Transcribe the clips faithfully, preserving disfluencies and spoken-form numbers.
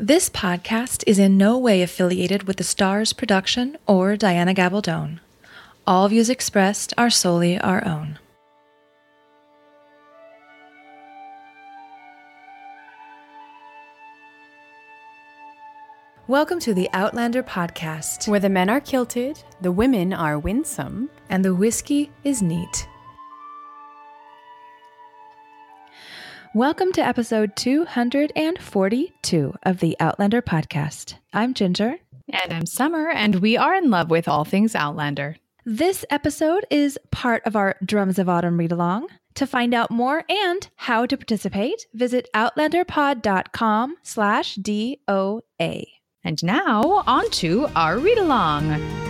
This podcast is in no way affiliated with the Stars production or Diana Gabaldon. All views expressed are solely our own. Welcome to the Outlander podcast, where the men are kilted, the women are winsome, and the whiskey is neat. Welcome to episode two hundred forty-two of the Outlander podcast. I'm Ginger. And I'm Summer, and we are in love with all things Outlander. This episode is part of our Drums of Autumn read-along. To find out more and how to participate, visit outlanderpod.com slash DOA. And now, on to our read-along.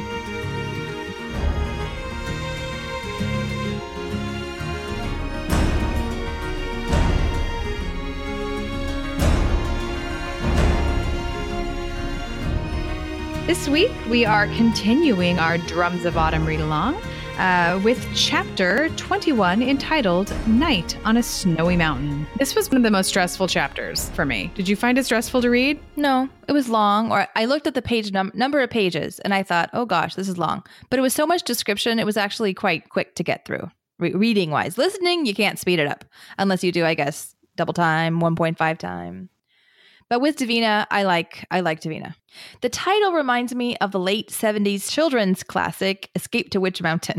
This week, we are continuing our Drums of Autumn read-along uh, with chapter twenty-one entitled Night on a Snowy Mountain. This was one of the most stressful chapters for me. Did you find it stressful to read? No, it was long. Or I looked at the page num- number of pages and I thought, oh gosh, this is long. But it was so much description, it was actually quite quick to get through, re- reading-wise. Listening, you can't speed it up. Unless you do, I guess, double time, one point five time. But with Davina, I like I like Davina. The title reminds me of the late seventies children's classic, Escape to Witch Mountain.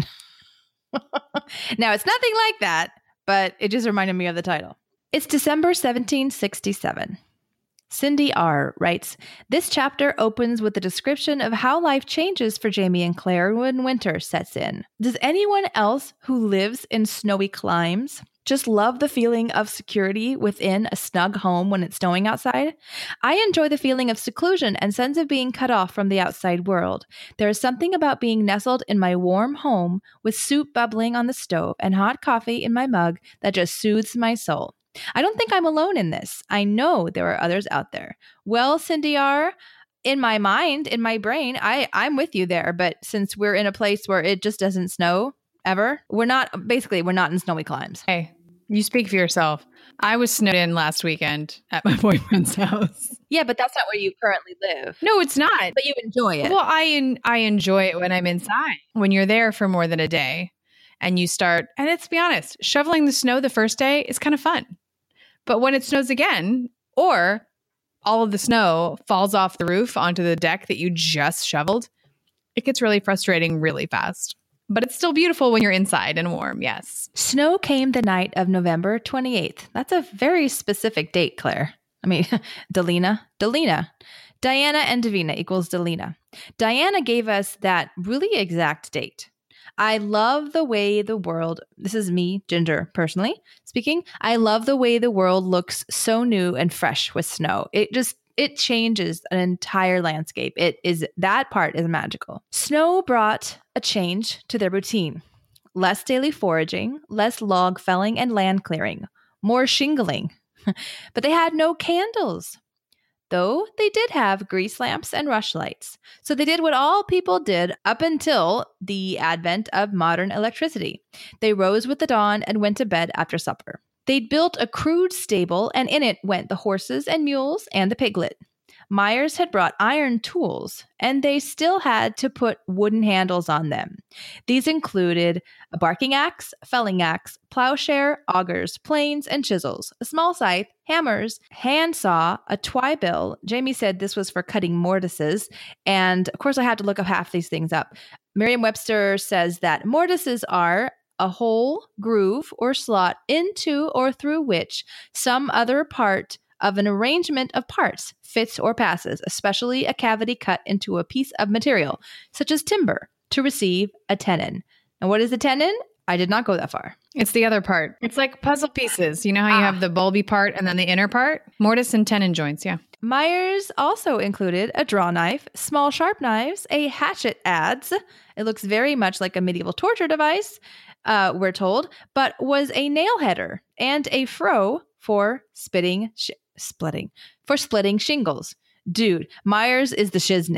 Now, it's nothing like that, but it just reminded me of the title. It's December seventeen sixty-seven. Cindy R. writes, this chapter opens with a description of how life changes for Jamie and Claire when winter sets in. Does anyone else who lives in snowy climes just love the feeling of security within a snug home when it's snowing outside? I enjoy the feeling of seclusion and sense of being cut off from the outside world. There is something about being nestled in my warm home with soup bubbling on the stove and hot coffee in my mug that just soothes my soul. I don't think I'm alone in this. I know there are others out there. Well, Cindy R., in my mind, in my brain, I, I'm with you there. But since we're in a place where it just doesn't snow ever, we're not, basically, we're not in snowy climes. Hey. You speak for yourself. I was snowed in last weekend at my boyfriend's house. Yeah, but that's not where you currently live. No, it's not. But you enjoy it. Well, I en- I enjoy it when I'm inside. When you're there for more than a day and you start, and let's be honest, shoveling the snow the first day is kind of fun. But when it snows again, or all of the snow falls off the roof onto the deck that you just shoveled, it gets really frustrating really fast. But it's still beautiful when you're inside and warm, yes. Snow came the night of November twenty-eighth. That's a very specific date, Claire. I mean, Delina. Delina. Diana and Davina equals Delina. Diana gave us that really exact date. I love the way the world, this is me, Ginger, personally speaking, I love the way the world looks so new and fresh with snow. It just It changes an entire landscape. It is that part is magical. Snow brought a change to their routine. Less daily foraging, less log felling and land clearing, more shingling. But they had no candles. Though they did have grease lamps and rushlights. So they did what all people did up until the advent of modern electricity. They rose with the dawn and went to bed after supper. They'd built a crude stable, and in it went the horses and mules and the piglet. Myers had brought iron tools, and they still had to put wooden handles on them. These included a barking axe, felling axe, plowshare, augers, planes, and chisels, a small scythe, hammers, handsaw, a twy-bill. Jamie said this was for cutting mortises, and of course I had to look up half these things up. Merriam-Webster says that mortises are a hole, groove, or slot into or through which some other part of an arrangement of parts fits or passes, especially a cavity cut into a piece of material, such as timber, to receive a tenon. And what is a tenon? I did not go that far. It's the other part. It's like puzzle pieces. You know how you ah. have the bulby part and then the inner part? Mortise and tenon joints, yeah. Myers also included a draw knife, small sharp knives, a hatchet adze. It looks very much like a medieval torture device, uh, we're told, but was a nail header and a froe for spitting, sh- splitting, for splitting shingles. Dude, Myers is the shiznit.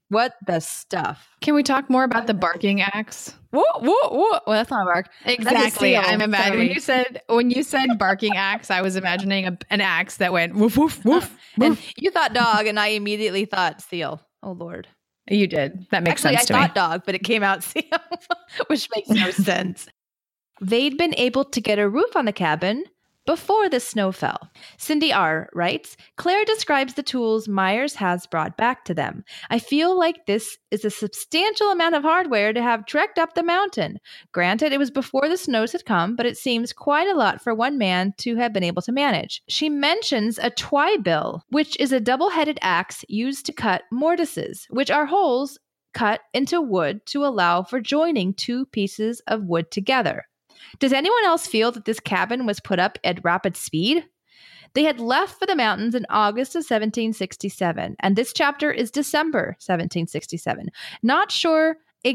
What the stuff? Can we talk more about the barking axe? Whoa, whoa, whoa. Well, that's not a bark. Exactly. That's a seal. I'm imagining when you said when you said barking axe, I was imagining a, an axe that went woof woof woof. Uh, and you thought dog, and I immediately thought seal. Oh Lord. You did. That makes Actually, sense to I me. thought dog, but it came out seal, which makes no sense. They'd been able to get a roof on the cabin before the snow fell. Cindy R. writes, Claire describes the tools Myers has brought back to them. I feel like this is a substantial amount of hardware to have trekked up the mountain. Granted, it was before the snows had come, but it seems quite a lot for one man to have been able to manage. She mentions a twibill, which is a double-headed axe used to cut mortises, which are holes cut into wood to allow for joining two pieces of wood together. Does anyone else feel that this cabin was put up at rapid speed? They had left for the mountains in August of seventeen sixty-seven, and this chapter is December seventeen sixty-seven. Not sure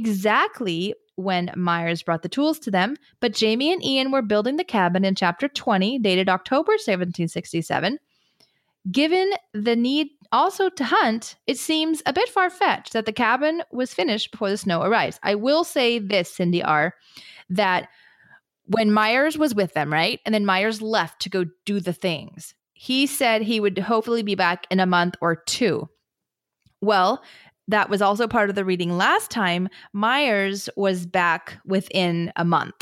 exactly when Myers brought the tools to them, but Jamie and Ian were building the cabin in chapter twenty, dated October seventeen sixty-seven. Given the need also to hunt, it seems a bit far-fetched that the cabin was finished before the snow arrives. I will say this, Cindy R., that when Myers was with them, right? And then Myers left to go do the things. He said he would hopefully be back in a month or two. Well, that was also part of the reading last time. Myers was back within a month.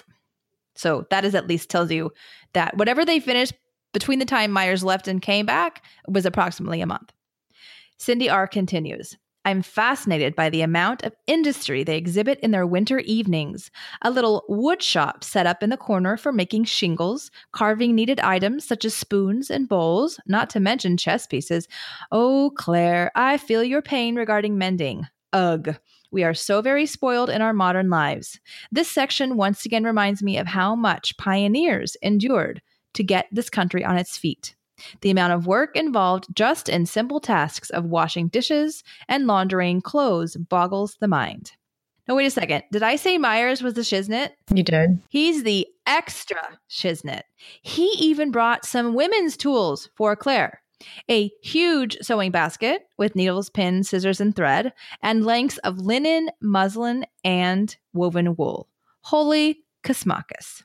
So that is at least tells you that whatever they finished between the time Myers left and came back was approximately a month. Cindy R. continues. I'm fascinated by the amount of industry they exhibit in their winter evenings. A little wood shop set up in the corner for making shingles, carving needed items such as spoons and bowls, not to mention chess pieces. Oh, Claire, I feel your pain regarding mending. Ugh. We are so very spoiled in our modern lives. This section once again reminds me of how much pioneers endured to get this country on its feet. The amount of work involved just in simple tasks of washing dishes and laundering clothes boggles the mind. Now, wait a second. Did I say Myers was the shiznit? You did. He's the extra shiznit. He even brought some women's tools for Claire. A huge sewing basket with needles, pins, scissors, and thread, and lengths of linen, muslin, and woven wool. Holy Kasmakas.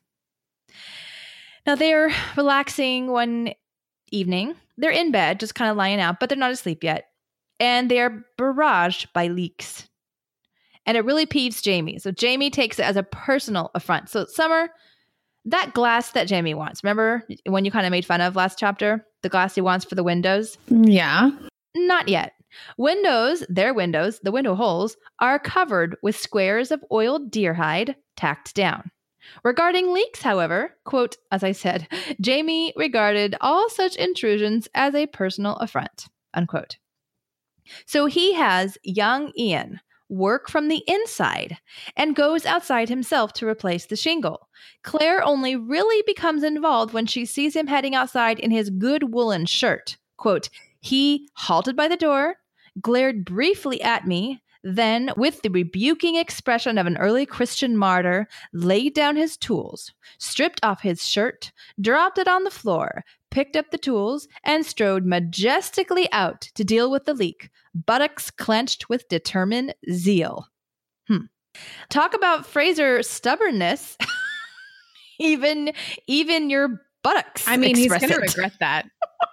Now, they're relaxing one evening. They're in bed, just kind of lying out, but they're not asleep yet. And they're barraged by leaks. And it really peeves Jamie. So Jamie takes it as a personal affront. So Summer, that glass that Jamie wants, remember when you kind of made fun of last chapter? The glass he wants for the windows? Yeah. Not yet. Windows, their windows, the window holes, are covered with squares of oiled deer hide tacked down. Regarding leaks, however, quote, as I said, Jamie regarded all such intrusions as a personal affront, unquote. So he has young Ian work from the inside and goes outside himself to replace the shingle. Claire only really becomes involved when she sees him heading outside in his good woolen shirt. Quote, he halted by the door, glared briefly at me, then, with the rebuking expression of an early Christian martyr, laid down his tools, stripped off his shirt, dropped it on the floor, picked up the tools, and strode majestically out to deal with the leak, buttocks clenched with determined zeal. Hmm. Talk about Fraser stubbornness. even, even your buttocks. I mean, he's express going to it. regret that.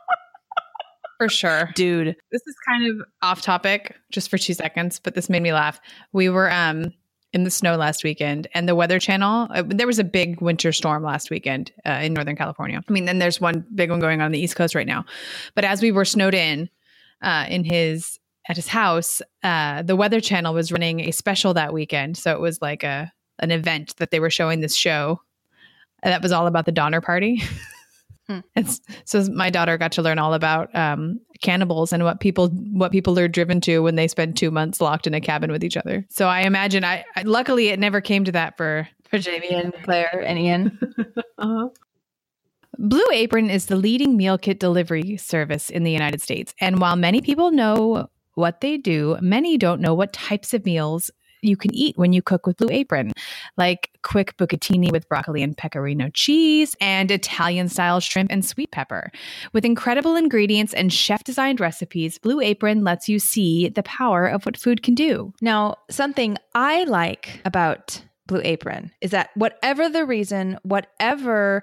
For sure. Dude. This is kind of off topic just for two seconds, but this made me laugh. We were um, in the snow last weekend and the Weather Channel, uh, there was a big winter storm last weekend uh, in Northern California. I mean, then there's one big one going on, on the East Coast right now. But as we were snowed in, uh, in his, at his house, uh, the Weather Channel was running a special that weekend. So it was like a, an event that they were showing this show that was all about the Donner Party. Hmm. And so my daughter got to learn all about um, cannibals and what people what people are driven to when they spend two months locked in a cabin with each other. So I imagine, I, I luckily it never came to that for for Jamie and Claire and Ian. uh-huh. Blue Apron is the leading meal kit delivery service in the United States, and while many people know what they do, many don't know what types of meals you can eat when you cook with Blue Apron, like quick bucatini with broccoli and pecorino cheese and Italian-style shrimp and sweet pepper. With incredible ingredients and chef-designed recipes, Blue Apron lets you see the power of what food can do. Now, something I like about Blue Apron is that whatever the reason, whatever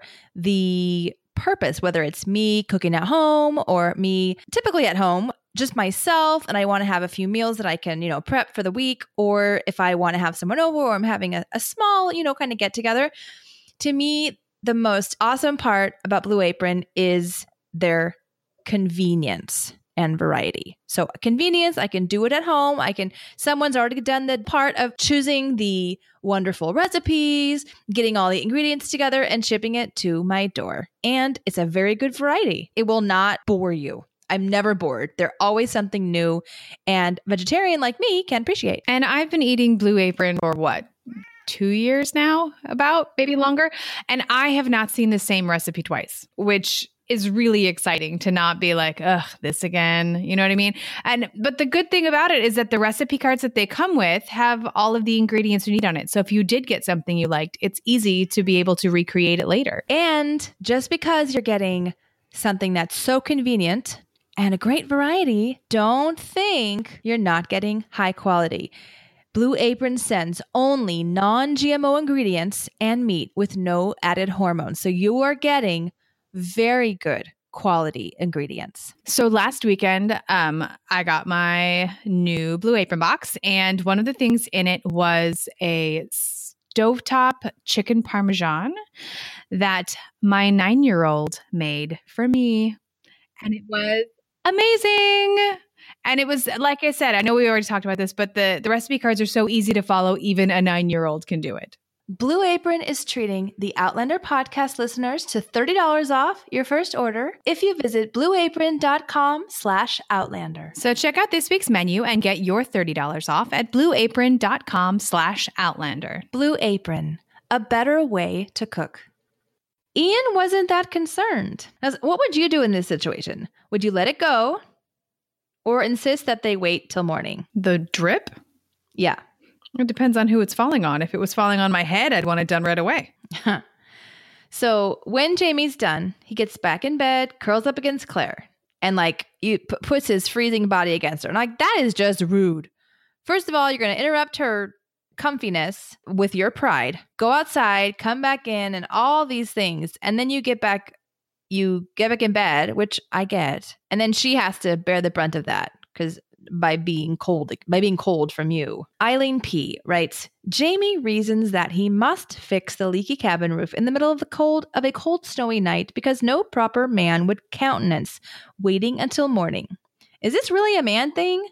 the purpose, whether it's me cooking at home or me typically at home, just myself, and I want to have a few meals that I can, you know, prep for the week, or if I want to have someone over or I'm having a, a small, you know, kind of get together. To me, the most awesome part about Blue Apron is their convenience and variety. So convenience, I can do it at home. I can, someone's already done the part of choosing the wonderful recipes, getting all the ingredients together and shipping it to my door. And it's a very good variety. It will not bore you. I'm never bored. There's always something new, and vegetarian like me can appreciate. And I've been eating Blue Apron for what? Two years now, about maybe longer. And I have not seen the same recipe twice, which is really exciting to not be like, ugh, this again. You know what I mean? And but the good thing about it is that the recipe cards that they come with have all of the ingredients you need on it. So if you did get something you liked, it's easy to be able to recreate it later. And just because you're getting something that's so convenient and a great variety, don't think you're not getting high quality. Blue Apron sends only non-G M O ingredients and meat with no added hormones. So you are getting very good quality ingredients. So last weekend, um, I got my new Blue Apron box, and one of the things in it was a stovetop chicken parmesan that my nine-year-old made for me. And it was amazing. And it was, like I said, I know we already talked about this, but the, the recipe cards are so easy to follow, even a nine-year-old can do it. Blue Apron is treating the Outlander podcast listeners to thirty dollars off your first order if you visit blueapron.com slash Outlander. So check out this week's menu and get your thirty dollars off at blueapron.com slash Outlander. Blue Apron, a better way to cook. Ian wasn't that concerned. Now, what would you do in this situation? Would you let it go or insist that they wait till morning? The drip? Yeah. It depends on who it's falling on. If it was falling on my head, I'd want it done right away. So when Jamie's done, he gets back in bed, curls up against Claire, and like you p- puts his freezing body against her. And like, that is just rude. First of all, you're going to interrupt her comfiness with your pride. Go outside, come back in, and all these things. And then you get back, you get back in bed, which I get. And then she has to bear the brunt of that because by being cold, by being cold from you. Eileen P. writes, Jamie reasons that he must fix the leaky cabin roof in the middle of the cold of a cold, snowy night because no proper man would countenance waiting until morning. Is this really a man thing?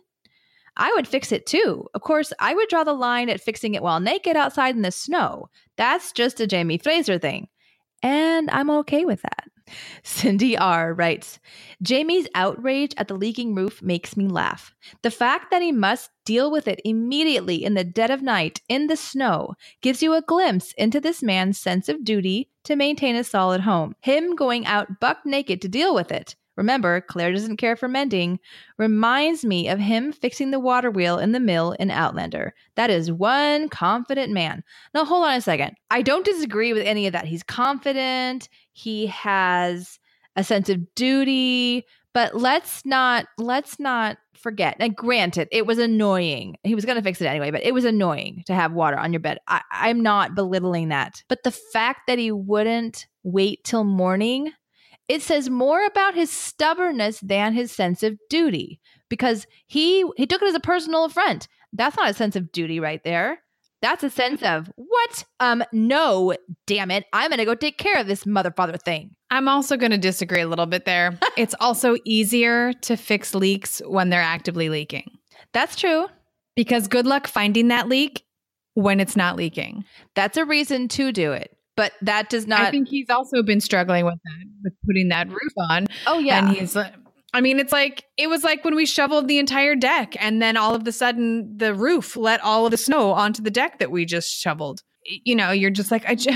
I would fix it too. Of course, I would draw the line at fixing it while naked outside in the snow. That's just a Jamie Fraser thing. And I'm okay with that. Cindy R. writes, Jamie's outrage at the leaking roof makes me laugh. The fact that he must deal with it immediately in the dead of night in the snow gives you a glimpse into this man's sense of duty to maintain a solid home. Him going out buck naked to deal with it. Remember, Claire doesn't care for mending. Reminds me of him fixing the water wheel in the mill in Outlander. That is one confident man. Now, hold on a second. I don't disagree with any of that. He's confident. He has a sense of duty. But let's not let's not forget. Now, granted, it was annoying. He was going to fix it anyway, but it was annoying to have water on your bed. I, I'm not belittling that. But the fact that he wouldn't wait till morning, it says more about his stubbornness than his sense of duty, because he he took it as a personal affront. That's not a sense of duty right there. That's a sense of, what? Um, no, damn it. I'm going to go take care of this mother father thing. I'm also going to disagree a little bit there. It's also easier to fix leaks when they're actively leaking. That's true. Because good luck finding that leak when it's not leaking. That's a reason to do it. But that does not. I think he's also been struggling with that, with putting that roof on. Oh, yeah. And he's, I mean, it's like, it was like when we shoveled the entire deck and then all of a sudden the roof let all of the snow onto the deck that we just shoveled. You know, you're just like, I just,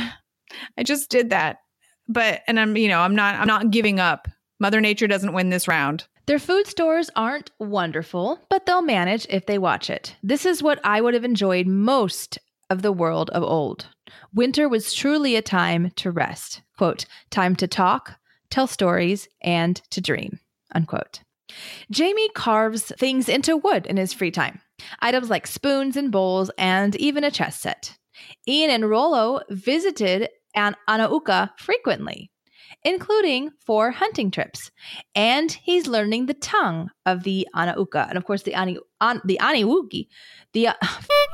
I just did that. But, and I'm, you know, I'm not, I'm not giving up. Mother Nature doesn't win this round. Their food stores aren't wonderful, but they'll manage if they watch it. This is what I would have enjoyed most of the world of old. Winter was truly a time to rest. Quote, time to talk, tell stories, and to dream. Unquote. Jamie carves things into wood in his free time. Items like spoons and bowls and even a chess set. Ian and Rollo visited An- Anauka frequently, including for hunting trips. And he's learning the tongue of the Anauka. And of course, the, Ani- An- the Aniwuki. The, uh,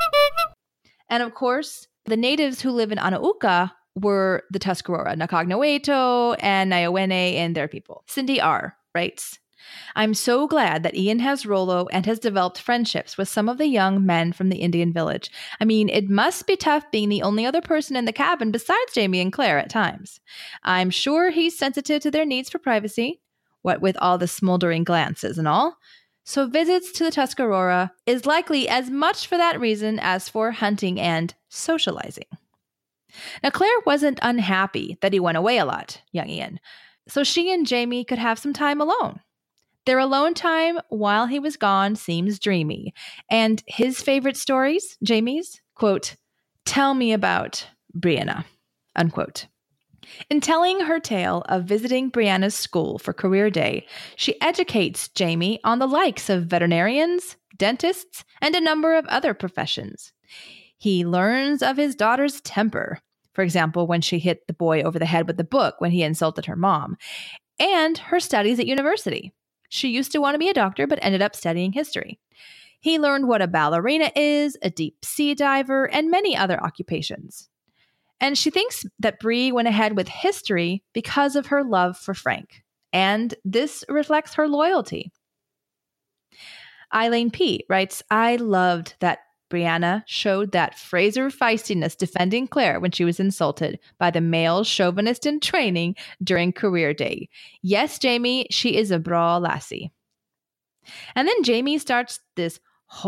and of course, the natives who live in Anauka were the Tuscarora, Nakagnaweto and Niawene and their people. Cindy R. writes, I'm so glad that Ian has Rollo and has developed friendships with some of the young men from the Indian village. I mean, it must be tough being the only other person in the cabin besides Jamie and Claire at times. I'm sure he's sensitive to their needs for privacy, what with all the smoldering glances and all. So visits to the Tuscarora is likely as much for that reason as for hunting and socializing. Now, Claire wasn't unhappy that he went away a lot, young Ian, so she and Jamie could have some time alone. Their alone time while he was gone seems dreamy, and his favorite stories, Jamie's, quote, tell me about Brianna, unquote. In telling her tale of visiting Brianna's school for career day, she educates Jamie on the likes of veterinarians, dentists, and a number of other professions. He learns of his daughter's temper, for example, when she hit the boy over the head with the book when he insulted her mom, and her studies at university. She used to want to be a doctor, but ended up studying history. He learned what a ballerina is, a deep sea diver, and many other occupations. And she thinks that Bree went ahead with history because of her love for Frank. And this reflects her loyalty. Eileen P. writes, I loved that Brianna showed that Fraser feistiness defending Claire when she was insulted by the male chauvinist in training during career day. Yes, Jamie, she is a braw lassie. And then Jamie starts this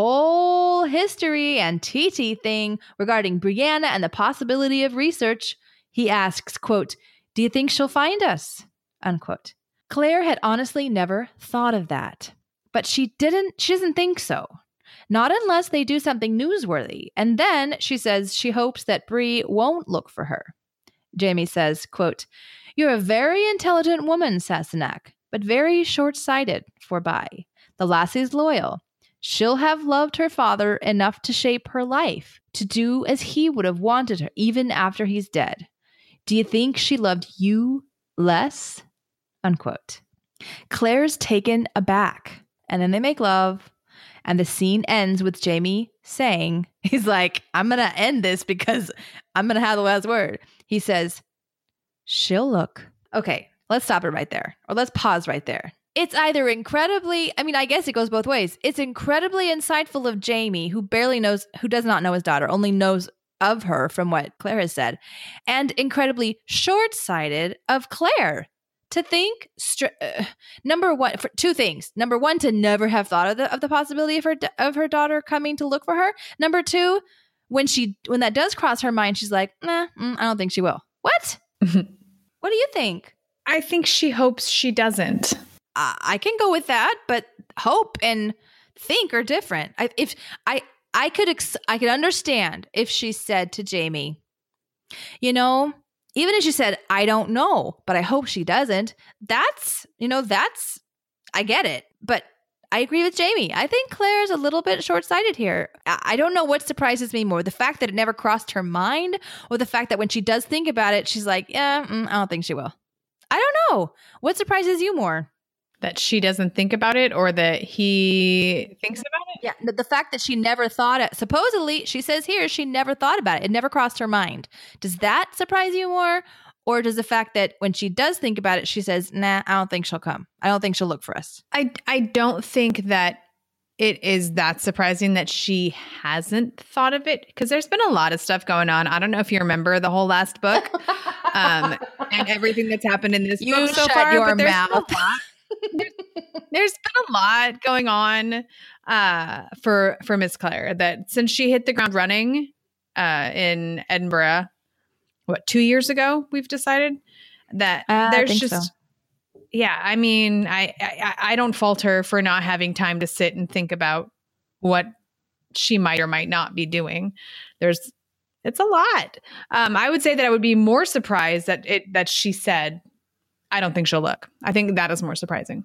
whole history and T T thing regarding Brianna and the possibility of research. He asks, quote, do you think she'll find us? Unquote. Claire had honestly never thought of that, but she didn't, she doesn't think so. Not unless they do something newsworthy. And then she says she hopes that Bree won't look for her. Jamie says, quote, you're a very intelligent woman, Sassenach, but very short-sighted, forby. The lassie's loyal. She'll have loved her father enough to shape her life, to do as he would have wanted her, even after he's dead. Do you think she loved you less? Unquote. Claire's taken aback, and then they make love. And the scene ends with Jamie saying, he's like, I'm going to end this because I'm going to have the last word. He says, she'll look. Okay, let's stop it right there. Or let's pause right there. It's either incredibly, I mean, I guess it goes both ways. It's incredibly insightful of Jamie, who barely knows, who does not know his daughter, only knows of her from what Claire has said, and incredibly short-sighted of Claire. To think, str- uh, number one, for two things. Number one, to never have thought of the of the possibility of her of her daughter coming to look for her. Number two, when she when that does cross her mind, she's like, nah, mm, I don't think she will. What? What do you think? I think she hopes she doesn't. Uh, I can go with that, but hope and think are different. I, if I I could ex- I could understand if she said to Jamie, you know. Even if she said, I don't know, but I hope she doesn't. That's, you know, that's, I get it. But I agree with Jamie. I think Claire's a little bit short-sighted here. I don't know what surprises me more, the fact that it never crossed her mind, or the fact that when she does think about it, she's like, yeah, mm, I don't think she will. I don't know. What surprises you more? That she doesn't think about it, or that he thinks about it? Yeah, the, the fact that she never thought it. Supposedly, she says here, she never thought about it. It never crossed her mind. Does that surprise you more? Or does the fact that when she does think about it, she says, nah, I don't think she'll come. I don't think she'll look for us. I, I don't think that it is that surprising that she hasn't thought of it, because there's been a lot of stuff going on. I don't know if you remember the whole last book um, and everything that's happened in this you book so shut far. Your but there's mouth. Been a lot. There's been a lot going on uh, for for Miss Claire, that since she hit the ground running uh, in Edinburgh, what, two years ago, we've decided that uh, there's just so. Yeah, I mean, I, I I don't fault her for not having time to sit and think about what she might or might not be doing. There's, it's a lot. Um, I would say that I would be more surprised that it that she said, "I don't think she'll look." I think that is more surprising.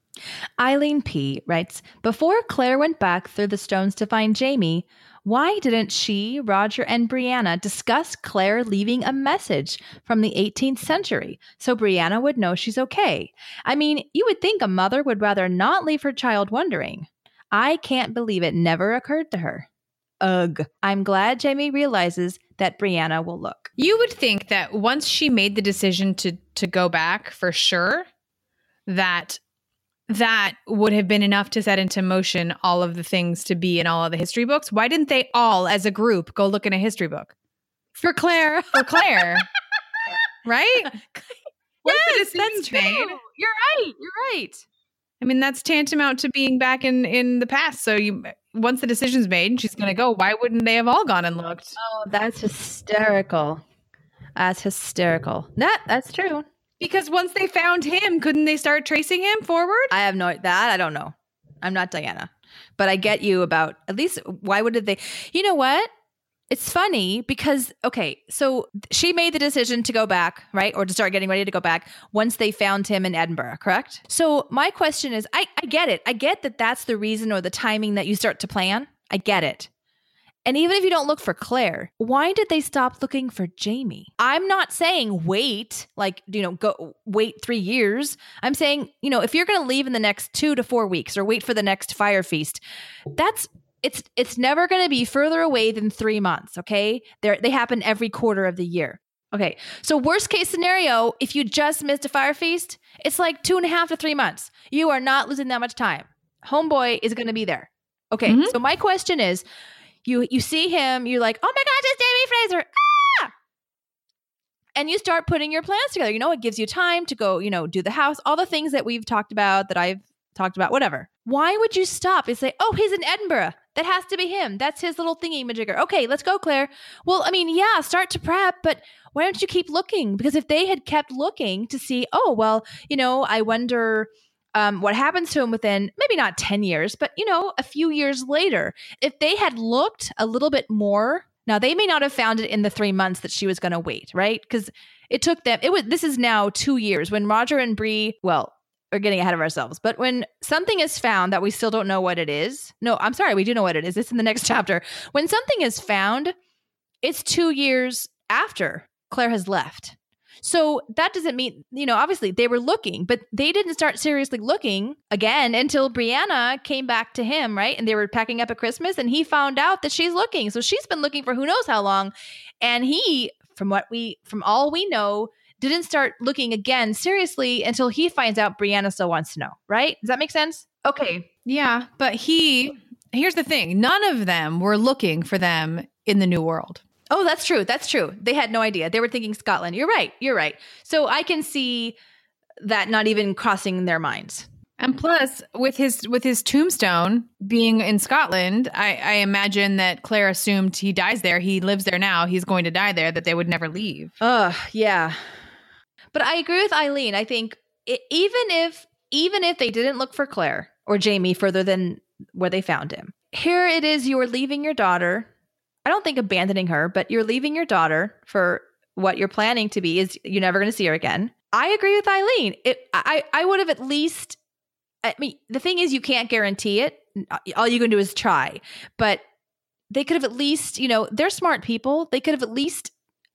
Eileen P. writes, before Claire went back through the stones to find Jamie, why didn't she, Roger, and Brianna discuss Claire leaving a message from the eighteenth century so Brianna would know she's okay? I mean, you would think a mother would rather not leave her child wondering. I can't believe it never occurred to her. Ugh. I'm glad Jamie realizes that Brianna will look. You would think that once she made the decision to to go back for sure, that that would have been enough to set into motion all of the things to be in all of the history books. Why didn't they all, as a group, go look in a history book? For Claire. For Claire. Right? Yes, that's true. Made, you're right. You're right. I mean, that's tantamount to being back in, in the past. So you, once the decision's made, she's going to go. Why wouldn't they have all gone and looked? Oh, that's hysterical. That's hysterical. That, that's true. Because once they found him, couldn't they start tracing him forward? I have no, that I don't know. I'm not Diana, but I get you about, at least why would they, you know what? It's funny because, okay, so she made the decision to go back, right? Or to start getting ready to go back once they found him in Edinburgh, correct? So my question is, I, I get it. I get that that's the reason or the timing that you start to plan. I get it. And even if you don't look for Claire, why did they stop looking for Jamie? I'm not saying wait, like, you know, go wait three years. I'm saying, you know, if you're going to leave in the next two to four weeks or wait for the next fire feast, that's, it's, it's never going to be further away than three months. Okay. They're, they happen every quarter of the year. Okay. So worst case scenario, if you just missed a fire feast, it's like two and a half to three months. You are not losing that much time. Homeboy is going to be there. Okay. Mm-hmm. So my question is, You you see him, you're like, oh my gosh, it's Jamie Fraser. Ah! And you start putting your plans together. You know, it gives you time to go, you know, do the house, all the things that we've talked about, that I've talked about, whatever. Why would you stop and say, oh, he's in Edinburgh. That has to be him. That's his little thingy majigger. Okay, let's go, Claire. Well, I mean, yeah, start to prep, but why don't you keep looking? Because if they had kept looking to see, oh, well, you know, I wonder Um, what happens to him within maybe not ten years, but, you know, a few years later, if they had looked a little bit more, now they may not have found it in the three months that she was going to wait, right? Because it took them, it was, this is now two years when Roger and Bree, well, we're getting ahead of ourselves, but when something is found that we still don't know what it is. No, I'm sorry. We do know what it is. It's in the next chapter. When something is found, it's two years after Claire has left. So that doesn't mean, you know, obviously they were looking, but they didn't start seriously looking again until Brianna came back to him, right? And they were packing up at Christmas and he found out that she's looking. So she's been looking for who knows how long. And he, from what we, from all we know, didn't start looking again seriously until he finds out Brianna still wants to know, right? Does that make sense? Okay. Yeah. But he, here's the thing. None of them were looking for them in the New World. Oh, that's true. That's true. They had no idea. They were thinking Scotland. You're right. You're right. So I can see that not even crossing their minds. And plus, with his with his tombstone being in Scotland, I, I imagine that Claire assumed he dies there. He lives there now. He's going to die there, that they would never leave. Oh, yeah. But I agree with Eileen. I think it, even if even if they didn't look for Claire or Jamie further than where they found him, here it is. You are leaving your daughter. I don't think abandoning her, but you're leaving your daughter for what you're planning to be is you're never going to see her again. I agree with Eileen. It, I, I would have at least, I mean, the thing is you can't guarantee it. All you can do is try, but they could have at least, you know, they're smart people. They could have at least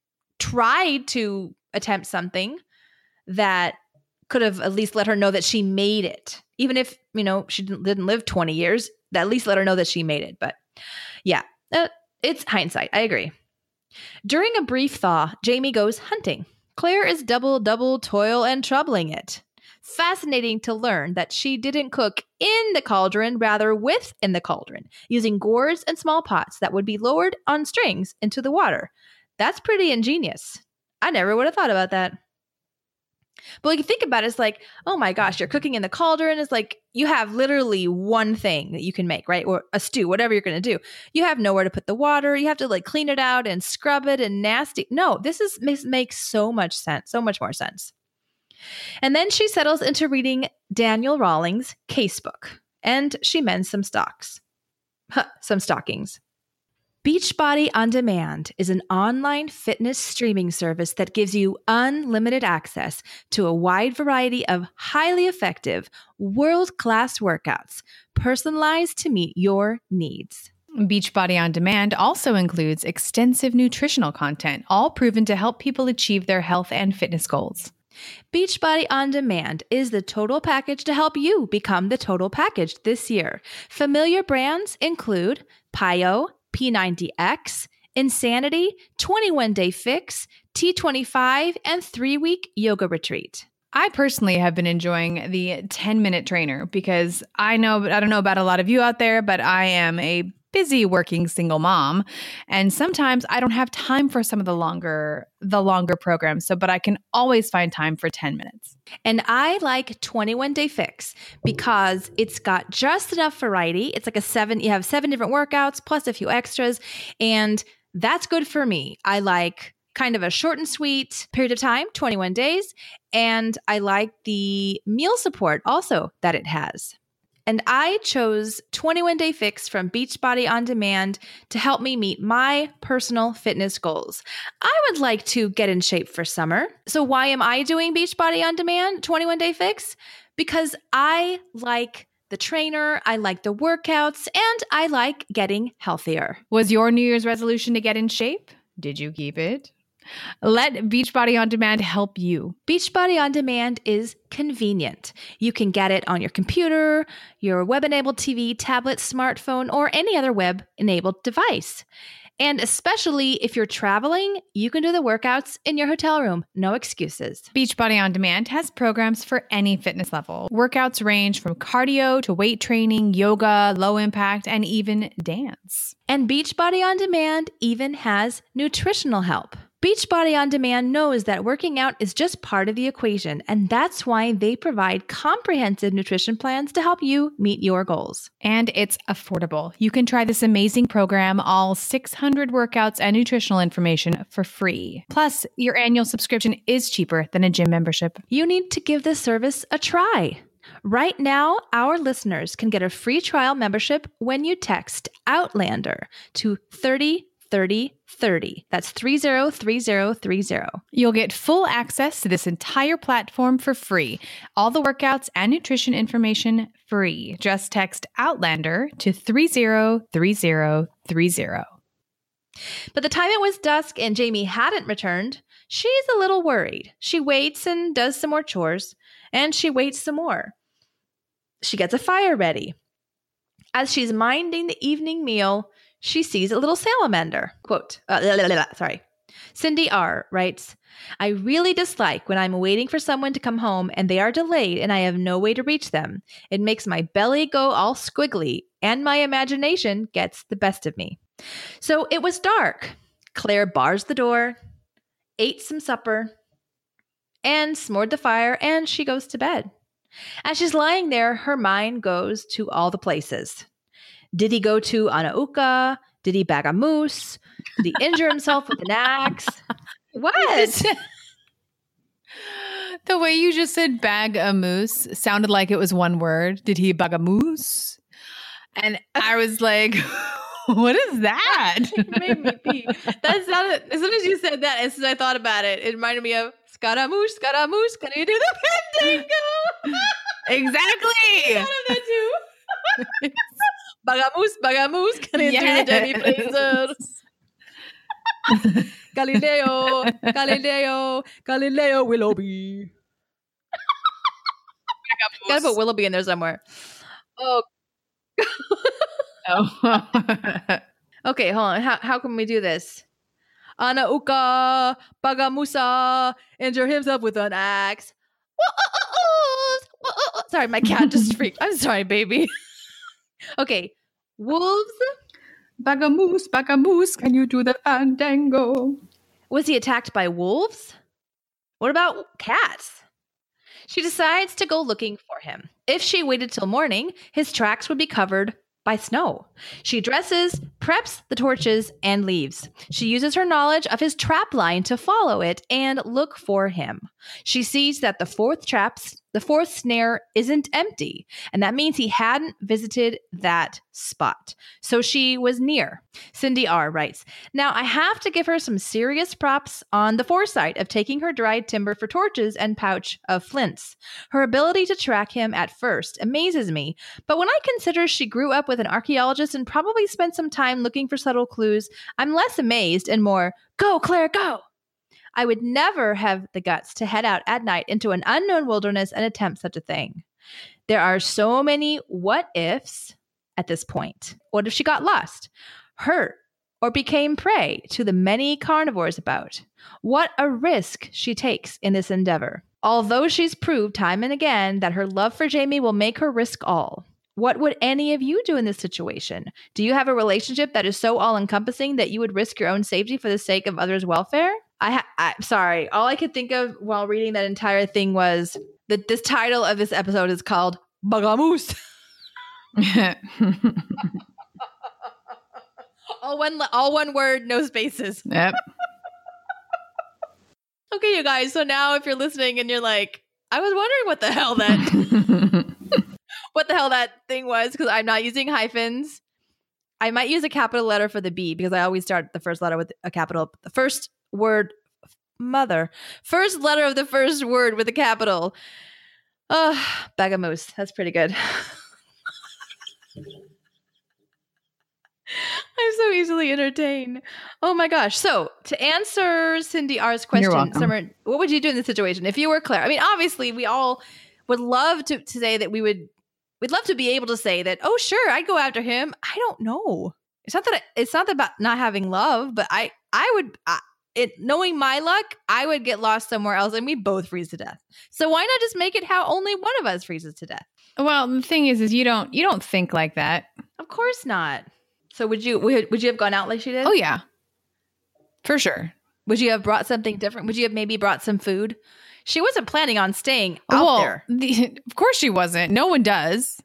tried to attempt something that could have at least let her know that she made it. Even if, you know, she didn't, didn't live twenty years, that at least let her know that she made it. But yeah, uh, it's hindsight. I agree. During a brief thaw, Jamie goes hunting. Claire is double, double toil and troubling it. Fascinating to learn that she didn't cook in the cauldron, rather within the cauldron, using gourds and small pots that would be lowered on strings into the water. That's pretty ingenious. I never would have thought about that. But like you think about it, it's like, oh my gosh, you're cooking in the cauldron. It's like you have literally one thing that you can make, right? Or a stew, whatever you're going to do. You have nowhere to put the water. You have to like clean it out and scrub it and nasty. No, this is makes, makes so much sense, so much more sense. And then she settles into reading Daniel Rawlings' Casebook, and she mends some stocks. Huh, some stockings. Beachbody On Demand is an online fitness streaming service that gives you unlimited access to a wide variety of highly effective, world-class workouts, personalized to meet your needs. Beachbody On Demand also includes extensive nutritional content, all proven to help people achieve their health and fitness goals. Beachbody On Demand is the total package to help you become the total package this year. Familiar brands include Pio, P ninety X, Insanity, twenty-one day Fix, T twenty-five, and three-week yoga retreat. I personally have been enjoying the ten minute trainer because I know, I don't know about a lot of you out there, but I am a busy working single mom. And sometimes I don't have time for some of the longer, the longer programs. So, but I can always find time for ten minutes. And I like twenty-one day Fix because it's got just enough variety. It's like a seven, you have seven different workouts plus a few extras. And that's good for me. I like kind of a short and sweet period of time, twenty-one days. And I like the meal support also that it has. And I chose twenty-one day Fix from Beachbody On Demand to help me meet my personal fitness goals. I would like to get in shape for summer. So why am I doing Beachbody On Demand twenty-one day Fix? Because I like the trainer, I like the workouts, and I like getting healthier. Was your New Year's resolution to get in shape? Did you keep it? Let Beachbody On Demand help you. Beachbody On Demand is convenient. You can get it on your computer, your web-enabled T V, tablet, smartphone, or any other web-enabled device. And especially if you're traveling, you can do the workouts in your hotel room. No excuses. Beachbody On Demand has programs for any fitness level. Workouts range from cardio to weight training, yoga, low impact, and even dance. And Beachbody On Demand even has nutritional help. Beachbody On Demand knows that working out is just part of the equation, and that's why they provide comprehensive nutrition plans to help you meet your goals. And it's affordable. You can try this amazing program, all six hundred workouts and nutritional information for free. Plus, your annual subscription is cheaper than a gym membership. You need to give this service a try. Right now, our listeners can get a free trial membership when you text Outlander to thirty thirty thirty. That's three zero three zero three zero. You'll get full access to this entire platform for free. All the workouts and nutrition information free. Just text Outlander to three zero three zero three zero. By the time it was dusk and Jamie hadn't returned, she's a little worried. She waits and does some more chores, and she waits some more. She gets a fire ready. As she's minding the evening meal, she sees a little salamander. Quote, uh, blah, blah, blah, sorry. Cindy R. writes, I really dislike when I'm waiting for someone to come home and they are delayed and I have no way to reach them. It makes my belly go all squiggly and my imagination gets the best of me. So it was dark. Claire bars the door, ate some supper, and smored the fire, and she goes to bed. As she's lying there, her mind goes to all the places. Did he go to Anauka? Did he bag a moose? Did he injure himself with an axe? What? The way you just said bag a moose sounded like it was one word. Did he bag a moose? And I was like, what is that? It made me pee. That sounded, as soon as you said that, as soon as I thought about it, it reminded me of Scaramouche, Scaramouche, can you do the Fandango? Exactly. I thought of that too. Bagamoose, Bagamoose, can you yes. do the Debbie Blazers? Galileo, Galileo, Galileo Willoughby. Gotta put Willoughby in there somewhere. Oh. oh. Okay, hold on. How how can we do this? Anauka Bagamusa injure himself with an axe. Sorry, my cat just freaked. I'm sorry, baby. Okay, wolves. Bagamoose, Bagamoose, can you do the fandango? Was he attacked by wolves? What about cats? She decides to go looking for him. If she waited till morning, his tracks would be covered by snow. She dresses, preps the torches, and leaves. She uses her knowledge of his trap line to follow it and look for him. She sees that the fourth traps, the fourth snare isn't empty, and that means he hadn't visited that spot. So she was near. Cindy R. writes, now I have to give her some serious props on the foresight of taking her dried timber for torches and pouch of flints. Her ability to track him at first amazes me, but when I consider she grew up with an archaeologist and probably spent some time looking for subtle clues, I'm less amazed and more, go, Claire, go! I would never have the guts to head out at night into an unknown wilderness and attempt such a thing. There are so many what ifs at this point. What if she got lost, hurt, or became prey to the many carnivores about? What a risk she takes in this endeavor. Although she's proved time and again that her love for Jamie will make her risk all. What would any of you do in this situation? Do you have a relationship that is so all-encompassing that you would risk your own safety for the sake of others' welfare? I ha- I'm sorry. All I could think of while reading that entire thing was that this title of this episode is called Bagamoose. all one, all one word, no spaces. Yep. Okay, you guys. So now, if you're listening and you're like, I was wondering what the hell that, what the hell that thing was, because I'm not using hyphens. I might use a capital letter for the B because I always start the first letter with a capital. The first word, mother. First letter of the first word with a capital. Oh, Bagamoose. That's pretty good. I'm so easily entertained. Oh my gosh. So to answer Cindy R's question, Summer, what would you do in this situation if you were Claire? I mean, obviously we all would love to, to say that we would, we'd love to be able to say that, oh, sure, I'd go after him. I don't know. It's not that, I, it's not about not having love, but I, I would, I, it, knowing my luck, I would get lost somewhere else and we both freeze to death. So why not just make it how only one of us freezes to death? Well, the thing is, is you don't, you don't think like that. Of course not. So would you would, would you have gone out like she did? Oh, yeah. For sure. Would you have brought something different? Would you have maybe brought some food? She wasn't planning on staying out well, there. The, of course she wasn't. No one does.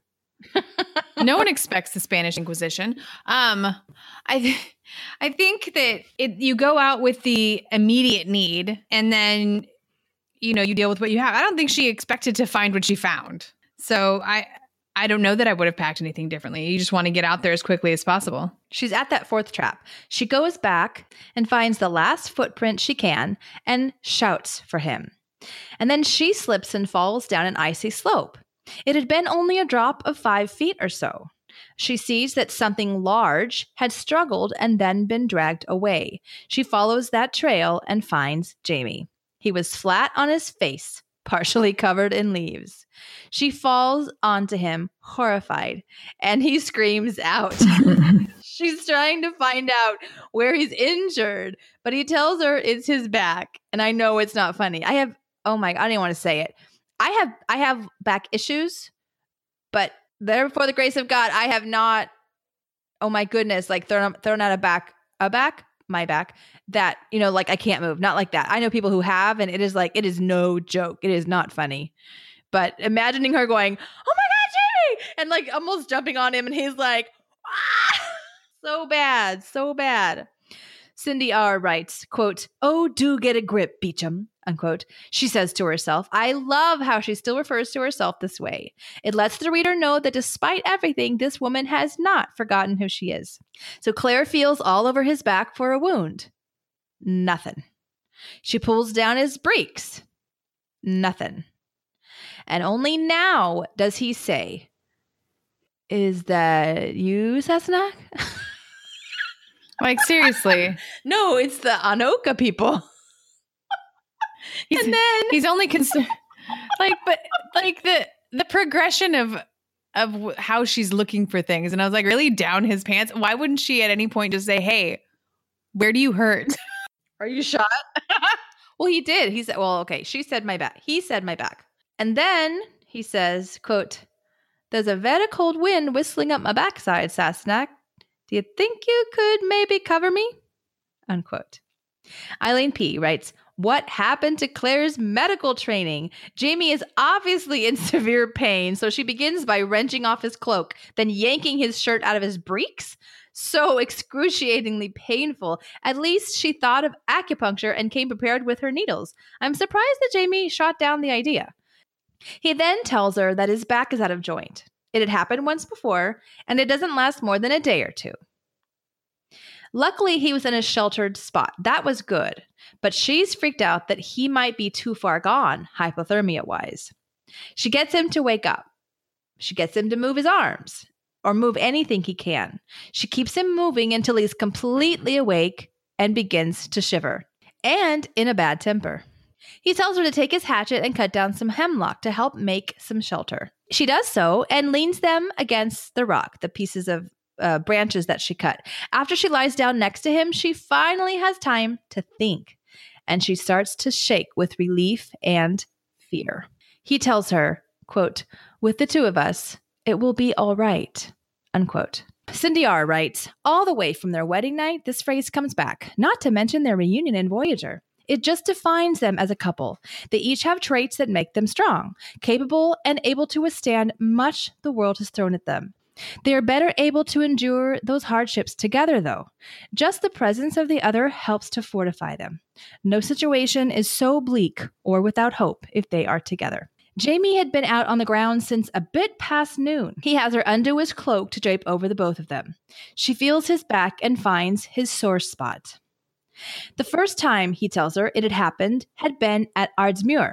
No one expects the Spanish Inquisition. Um, I th- I think that it, you go out with the immediate need and then, you know, you deal with what you have. I don't think she expected to find what she found. So I... I don't know that I would have packed anything differently. You just want to get out there as quickly as possible. She's at that fourth trap. She goes back and finds the last footprint she can and shouts for him. And then she slips and falls down an icy slope. It had been only a drop of five feet or so. She sees that something large had struggled and then been dragged away. She follows that trail and finds Jamie. He was flat on his face, partially covered in leaves. She falls onto him, horrified, and he screams out. She's trying to find out where he's injured, but he tells her it's his back. And I know it's not funny. I have, oh my, I didn't want to say it. I have, I have back issues, but therefore the grace of God, I have not, oh my goodness, like thrown, thrown out a back, a back, my back, that, you know, like I can't move. Not like that. I know people who have, and it is like, it is no joke. It is not funny. But imagining her going, oh my God, Jamie! And like almost jumping on him, and he's like, ah! So bad, so bad. Cindy R. writes, quote, oh, do get a grip, Beecham, unquote. She says to herself. I love how she still refers to herself this way. It lets the reader know that despite everything, this woman has not forgotten who she is. So Claire feels all over his back for a wound. Nothing. She pulls down his breeks. Nothing. And only now does he say, is that you, Sassenach? Like, seriously. No, it's the Anoka people. He's, and then he's only concerned, like, but like the the progression of of how she's looking for things, and I was like, really down his pants. Why wouldn't she at any point just say, "Hey, where do you hurt? Are you shot?" Well, he did. He said, "Well, okay." She said, "My back." He said, "My back." And then he says, "Quote: There's a very cold wind whistling up my backside, Sassenach. Do you think you could maybe cover me?" Unquote. Eileen P. writes, what happened to Claire's medical training? Jamie is obviously in severe pain, so she begins by wrenching off his cloak, then yanking his shirt out of his breeks. So excruciatingly painful. At least she thought of acupuncture and came prepared with her needles. I'm surprised that Jamie shot down the idea. He then tells her that his back is out of joint. It had happened once before, and it doesn't last more than a day or two. Luckily, he was in a sheltered spot. That was good. But she's freaked out that he might be too far gone, hypothermia-wise. She gets him to wake up. She gets him to move his arms, or move anything he can. She keeps him moving until he's completely awake and begins to shiver, and in a bad temper. He tells her to take his hatchet and cut down some hemlock to help make some shelter. She does so and leans them against the rock, the pieces of Uh, branches that she cut. After she lies down next to him, she finally has time to think, and she starts to shake with relief and fear. He tells her, quote, with the two of us, it will be all right, unquote. Cindy R. writes, all the way from their wedding night, this phrase comes back, not to mention their reunion in Voyager. It just defines them as a couple. They each have traits that make them strong, capable, and able to withstand much the world has thrown at them. They are better able to endure those hardships together, though. Just the presence of the other helps to fortify them. No situation is so bleak or without hope if they are together. Jamie had been out on the ground since a bit past noon. He has her undo his cloak to drape over the both of them. She feels his back and finds his sore spot. The first time, he tells her, it had happened had been at Ardsmuir.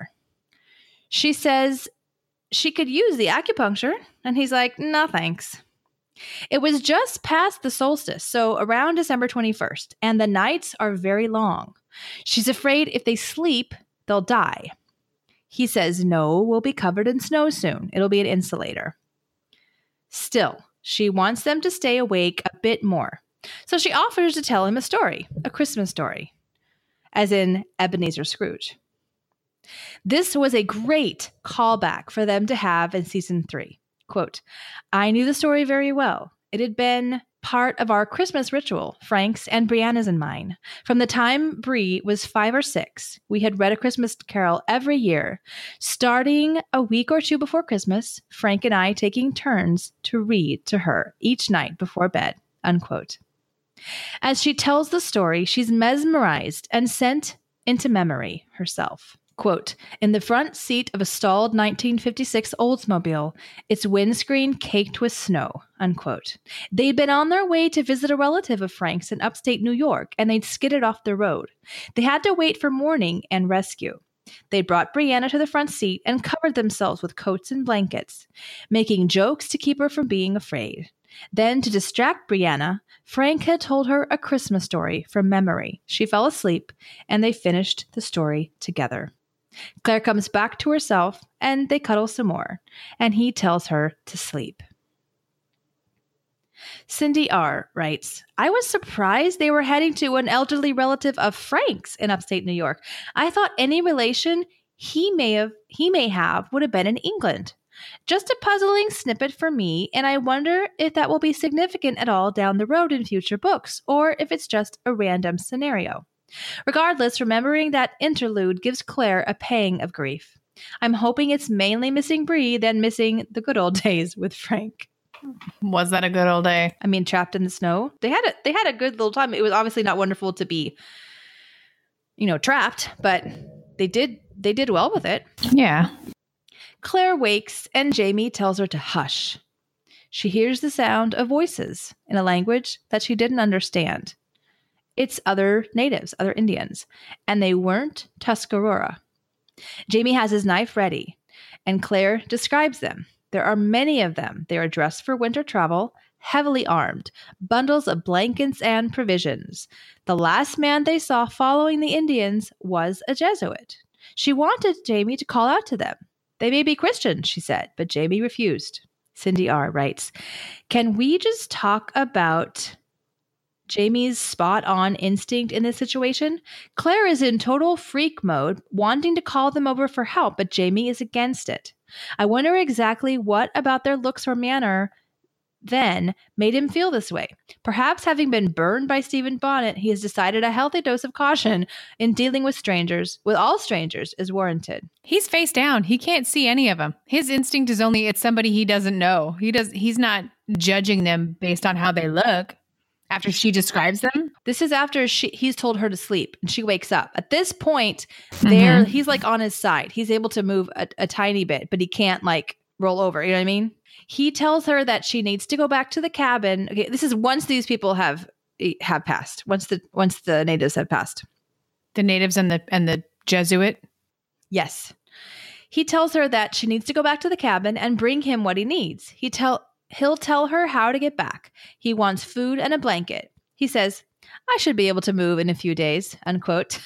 She says she could use the acupuncture, and he's like, no thanks. It was just past the solstice, so around December twenty-first, and the nights are very long. She's afraid if they sleep, they'll die. He says, no, we'll be covered in snow soon. It'll be an insulator. Still, she wants them to stay awake a bit more, so she offers to tell him a story, a Christmas story, as in Ebenezer Scrooge. This was a great callback for them to have in season three. Quote, I knew the story very well. It had been part of our Christmas ritual, Frank's and Brianna's and mine. From the time Brie was five or six, we had read a Christmas carol every year, starting a week or two before Christmas, Frank and I taking turns to read to her each night before bed, unquote. As she tells the story, she's mesmerized and sent into memory herself. Quote, in the front seat of a stalled nineteen fifty-six Oldsmobile, its windscreen caked with snow, unquote. They'd been on their way to visit a relative of Frank's in upstate New York, and they'd skidded off the road. They had to wait for morning and rescue. They brought Brianna to the front seat and covered themselves with coats and blankets, making jokes to keep her from being afraid. Then, to distract Brianna, Frank had told her a Christmas story from memory. She fell asleep, and they finished the story together. Claire comes back to herself, and they cuddle some more, and he tells her to sleep. Cindy R. writes, I was surprised they were heading to an elderly relative of Frank's in upstate New York. I thought any relation he may have he may have would have been in England. Just a puzzling snippet for me, and I wonder if that will be significant at all down the road in future books, or if it's just a random scenario. Regardless, remembering that interlude gives Claire a pang of grief. I'm hoping it's mainly missing Brie than missing the good old days with Frank. Was that a good old day? I mean, trapped in the snow. They had a they had a good little time. It was obviously not wonderful to be, you know, trapped, but they did they did well with it. Yeah. Claire wakes and Jamie tells her to hush. She hears the sound of voices in a language that she didn't understand. It's other natives, other Indians, and they weren't Tuscarora. Jamie has his knife ready, and Claire describes them. There are many of them. They are dressed for winter travel, heavily armed, bundles of blankets and provisions. The last man they saw following the Indians was a Jesuit. She wanted Jamie to call out to them. They may be Christian, she said, but Jamie refused. Cindy R. writes, can we just talk about Jamie's spot-on instinct in this situation? Claire is in total freak mode, wanting to call them over for help, but Jamie is against it. I wonder exactly what about their looks or manner then made him feel this way. Perhaps having been burned by Stephen Bonnet, he has decided a healthy dose of caution in dealing with strangers, with all strangers, is warranted. He's face down. He can't see any of them. His instinct is only it's somebody he doesn't know. He does. He's not judging them based on how they look after she describes them. This is after she, he's told her to sleep and she wakes up. At this point, there mm-hmm. he's like on his side. He's able to move a, a tiny bit, but he can't like roll over. You know what I mean? He tells her that she needs to go back to the cabin. Okay, this is once these people have have passed. Once the once the natives have passed. The natives and the and the Jesuit? Yes. He tells her that she needs to go back to the cabin and bring him what he needs. He tell he'll tell her how to get back. He wants food and a blanket. He says, I should be able to move in a few days, unquote.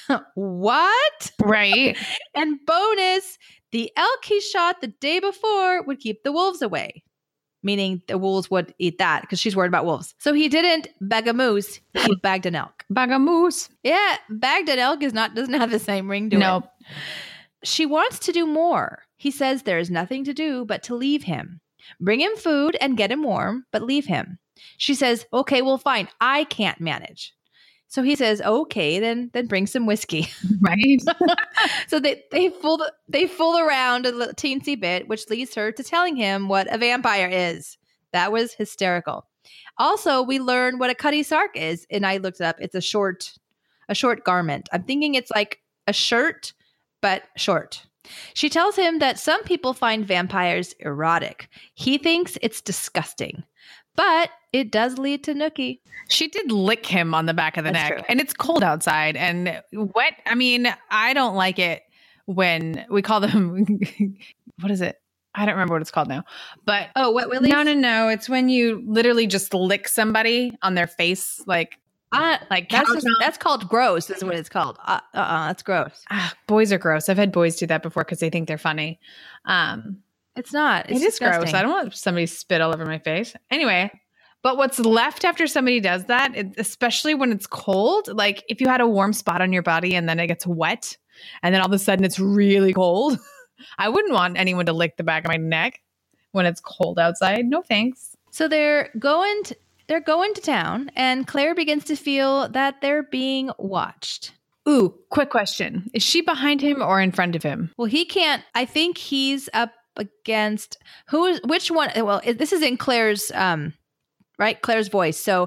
What? Right. And bonus, the elk he shot the day before would keep the wolves away. Meaning the wolves would eat that because she's worried about wolves. So he didn't bag a moose, he bagged an elk. Bag a moose. Yeah, bagged an elk is not doesn't have the same ring to nope. it. She wants to do more. He says there is nothing to do but to leave him. Bring him food and get him warm, but leave him. She says, okay, well, fine. I can't manage. So he says, okay, then then bring some whiskey. Right. So they, they fool the, they fool around a little teensy bit, which leads her to telling him what a vampire is. That was hysterical. Also, we learn what a cutty sark is, and I looked it up. It's a short, a short garment. I'm thinking it's like a shirt, but short. She tells him that some people find vampires erotic. He thinks it's disgusting. But it does lead to nookie. She did lick him on the back of the That's neck. true. And it's cold outside. And wet. I mean, I don't like it when we call them, what is it? I don't remember what it's called now. But oh, wet willies? No, no, no. It's when you literally just lick somebody on their face. Like, uh, like that's, just, that's called gross is what it's called. Uh, uh-uh, that's gross. Ah, boys are gross. I've had boys do that before because they think they're funny. Um, It's not. It's it is disgusting. gross. I don't want somebody to spit all over my face. Anyway, but what's left after somebody does that, it, especially when it's cold, like if you had a warm spot on your body and then it gets wet and then all of a sudden it's really cold, I wouldn't want anyone to lick the back of my neck when it's cold outside. No thanks. So they're going to, they're going to town and Claire begins to feel that they're being watched. Ooh, quick question. Is she behind him or in front of him? Well, he can't. I think he's up against who is which one. Well, this is in Claire's, um, right? Claire's voice. So,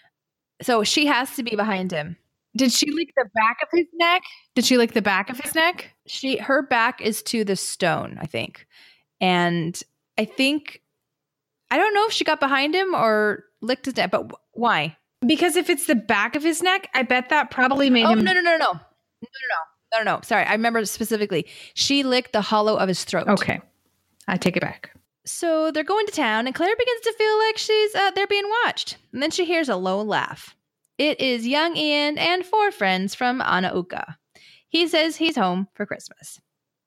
so she has to be behind him. Did she lick the back of his neck? Did she lick the back of his neck? She, her back is to the stone, I think. And I think, I don't know if she got behind him or licked his neck, but w- why? Because if it's the back of his neck, I bet that probably made oh, him. no, no, no, no, no, no, no, no, no, no. Sorry. I remember specifically. She licked the hollow of his throat. Okay. I take it back. So they're going to town and Claire begins to feel like she's, uh, they're being watched. And then she hears a low laugh. It is young Ian and four friends from Anauka. He says he's home for Christmas.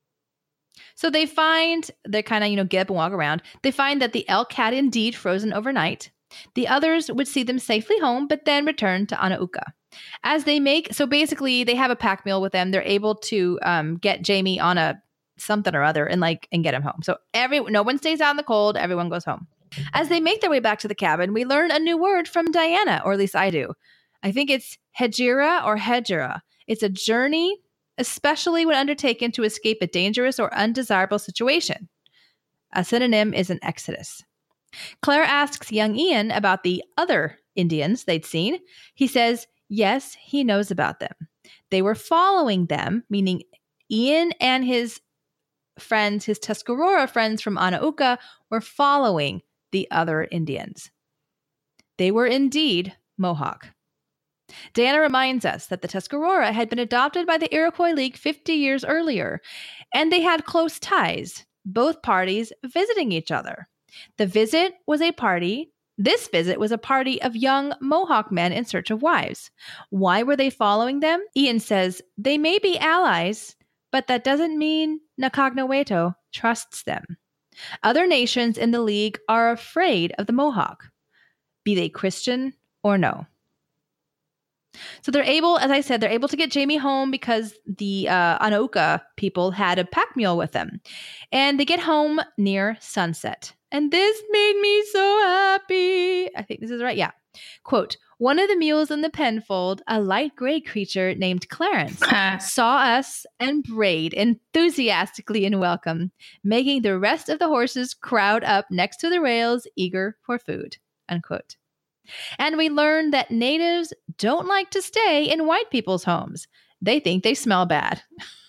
So they find, they kind of, you know, get up and walk around. They find that the elk had indeed frozen overnight. The others would see them safely home, but then return to Anauka. As they make, so basically they have a pack meal with them. They're able to um, get Jamie on a something or other and like, and get him home. So every, no one stays out in the cold. Everyone goes home. As they make their way back to the cabin, we learn a new word from Diana, or at least I do. I think it's Hejira or Hejira. It's a journey, especially when undertaken to escape a dangerous or undesirable situation. A synonym is an exodus. Claire asks young Ian about the other Indians they'd seen. He says, yes, he knows about them. They were following them, meaning Ian and his friends, his Tuscarora friends from Anauka, were following the other Indians. They were indeed Mohawk. Diana reminds us that the Tuscarora had been adopted by the Iroquois League fifty years earlier, and they had close ties, both parties visiting each other. The visit was a party, this visit was a party of young Mohawk men in search of wives. Why were they following them? Ian says, they may be allies, but that doesn't mean Nakagnaweto trusts them. Other nations in the League are afraid of the Mohawk, be they Christian or no. So they're able, as I said, they're able to get Jamie home because the uh, Anauka people had a pack mule with them. And they get home near sunset. And this made me so happy. I think this is right. Yeah. Quote, one of the mules in the penfold, a light gray creature named Clarence, saw us and brayed enthusiastically in welcome, making the rest of the horses crowd up next to the rails, eager for food. Unquote. And we learned that natives don't like to stay in white people's homes. They think they smell bad.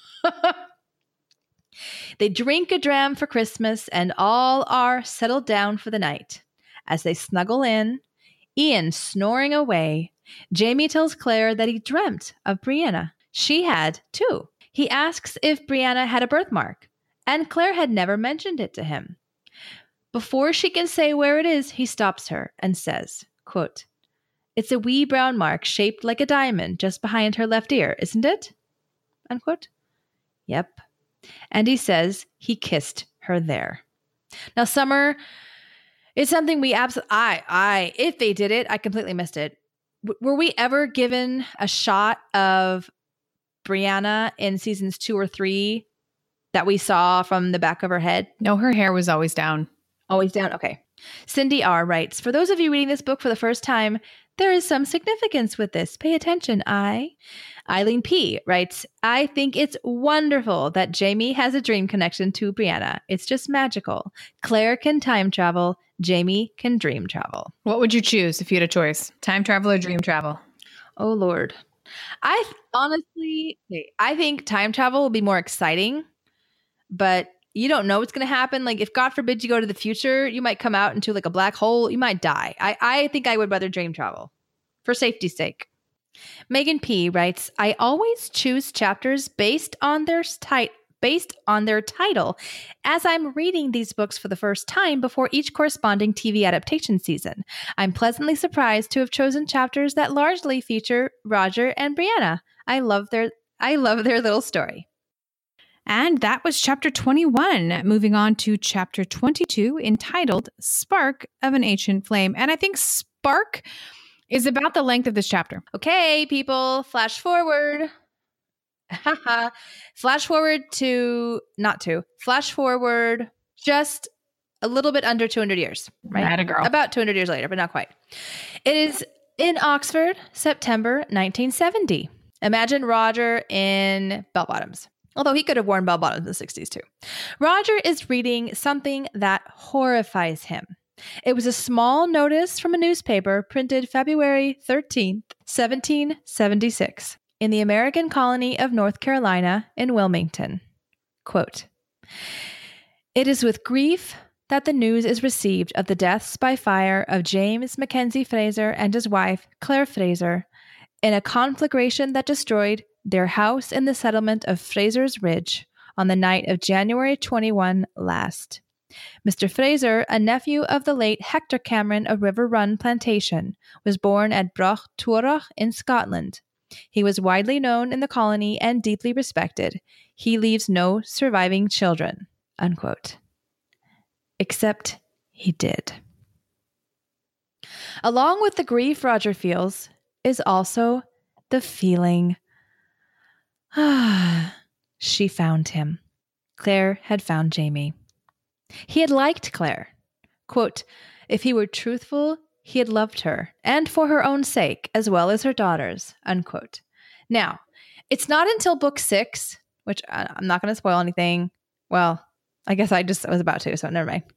They drink a dram for Christmas and all are settled down for the night. As they snuggle in, Ian snoring away, Jamie tells Claire that he dreamt of Brianna. She had, too. He asks if Brianna had a birthmark, and Claire had never mentioned it to him. Before she can say where it is, he stops her and says, quote, it's a wee brown mark shaped like a diamond just behind her left ear, isn't it? Unquote. Yep. And he says he kissed her there. Now, Summer, it's something we absolutely, I, I, if they did it, I completely missed it. W- were we ever given a shot of Brianna in seasons two or three that we saw from the back of her head? No, her hair was always down. Always down? Okay. Cindy R. writes, for those of you reading this book for the first time, there is some significance with this. Pay attention, I. Eileen P. writes, I think it's wonderful that Jamie has a dream connection to Brianna. It's just magical. Claire can time travel. Jamie can dream travel. What would you choose if you had a choice? Time travel or dream travel? Oh, Lord. I th- honestly, I think time travel will be more exciting, but you don't know what's going to happen. Like if God forbid you go to the future, you might come out into like a black hole. You might die. I, I think I would rather dream travel for safety's sake. Megan P. writes, I always choose chapters based on their tit- based on their title as I'm reading these books for the first time before each corresponding T V adaptation season. I'm pleasantly surprised to have chosen chapters that largely feature Roger and Brianna. I love their I love their little story. And that was chapter twenty-one. Moving on to chapter twenty-two, entitled Spark of an Ancient Flame. And I think Spark is about the length of this chapter. Okay, people, flash forward. Flash forward to, not to, flash forward just a little bit under two hundred years, right? Atta girl. About two hundred years later, but not quite. It is in Oxford, September nineteen seventy. Imagine Roger in bell bottoms. Although he could have worn bell bottoms in the sixties too. Roger is reading something that horrifies him. It was a small notice from a newspaper printed February thirteenth, seventeen seventy-six, in the American colony of North Carolina in Wilmington. Quote, it is with grief that the news is received of the deaths by fire of James Mackenzie Fraser and his wife, Claire Fraser, in a conflagration that destroyed their house in the settlement of Fraser's Ridge on the night of January twenty-first last. Mister Fraser, a nephew of the late Hector Cameron of River Run Plantation, was born at Broch Tuarach in Scotland. He was widely known in the colony and deeply respected. He leaves no surviving children. Unquote. Except he did. Along with the grief Roger feels is also the feeling, ah, she found him. Claire had found Jamie. He had liked Claire. Quote, if he were truthful, he had loved her, and for her own sake, as well as her daughter's, unquote. Now, it's not until book six, which I'm not going to spoil anything. Well, I guess I just was about to, so never mind.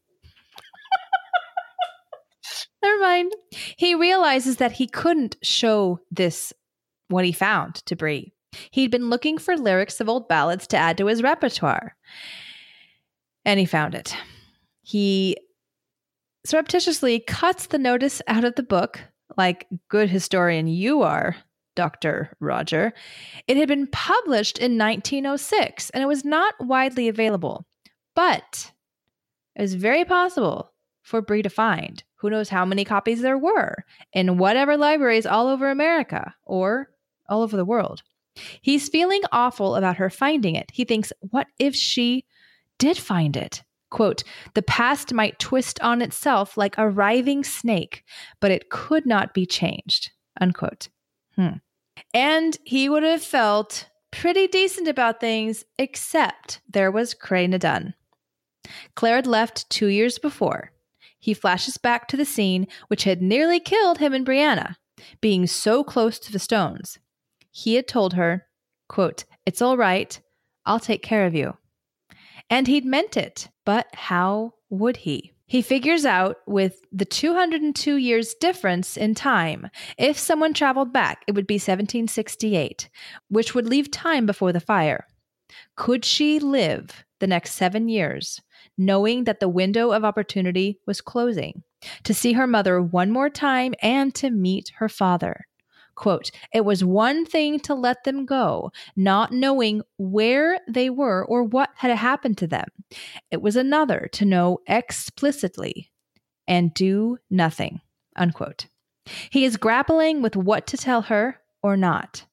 Never mind. He realizes that he couldn't show this, what he found, to Bree. He'd been looking for lyrics of old ballads to add to his repertoire. And he found it. He surreptitiously cuts the notice out of the book, like good historian you are, Doctor Roger. It had been published in nineteen oh six, and it was not widely available. But it was very possible for Bree to find. Who knows how many copies there were in whatever libraries all over America or all over the world. He's feeling awful about her finding it. He thinks, what if she did find it? Quote, the past might twist on itself like a writhing snake, but it could not be changed. Unquote. Hmm. And he would have felt pretty decent about things, except there was Cray Naddun. Claire had left two years before. He flashes back to the scene which had nearly killed him and Brianna, being so close to the stones. He had told her, quote, "It's all right. I'll take care of you." And he'd meant it, but how would he? He figures out with the two hundred two years difference in time, if someone traveled back, it would be seventeen sixty-eight, which would leave time before the fire. Could she live the next seven years, knowing that the window of opportunity was closing, to see her mother one more time and to meet her father? Quote, "It was one thing to let them go, not knowing where they were or what had happened to them. It was another to know explicitly and do nothing." Unquote. He is grappling with what to tell her or not.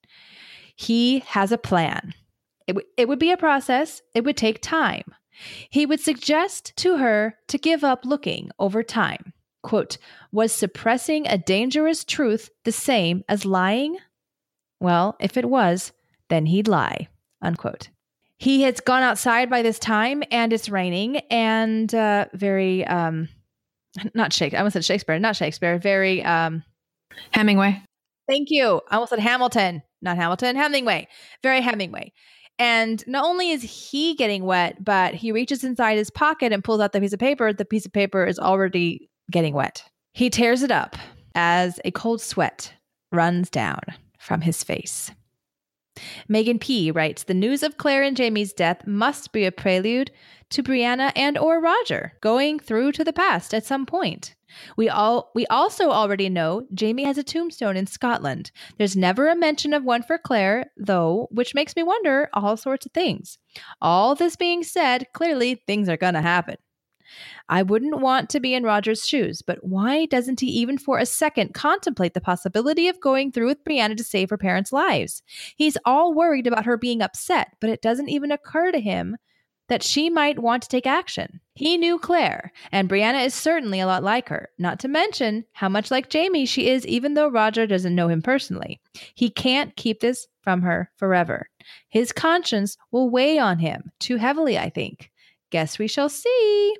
He has a plan. It, w- it would be a process. It would take time. He would suggest to her to give up looking over time. Quote, "Was suppressing a dangerous truth the same as lying? Well, if it was, then he'd lie." Unquote. He has gone outside by this time and it's raining and uh, very, um, not Shakespeare, I almost said Shakespeare, not Shakespeare, very... Um, Hemingway. Thank you. I almost said Hamilton, not Hamilton, Hemingway, very Hemingway. And not only is he getting wet, but he reaches inside his pocket and pulls out the piece of paper. The piece of paper is already getting wet. He tears it up as a cold sweat runs down from his face. Megan P. writes, "The news of Claire and Jamie's death must be a prelude to Brianna and or Roger going through to the past at some point. We all we also already know Jamie has a tombstone in Scotland. There's never a mention of one for Claire, though, which makes me wonder all sorts of things. All this being said, clearly things are going to happen. I wouldn't want to be in Roger's shoes, but why doesn't he even for a second contemplate the possibility of going through with Brianna to save her parents' lives? He's all worried about her being upset, but it doesn't even occur to him that she might want to take action. He knew Claire, and Brianna is certainly a lot like her, not to mention how much like Jamie she is, even though Roger doesn't know him personally. He can't keep this from her forever. His conscience will weigh on him too heavily, I think. Guess we shall see."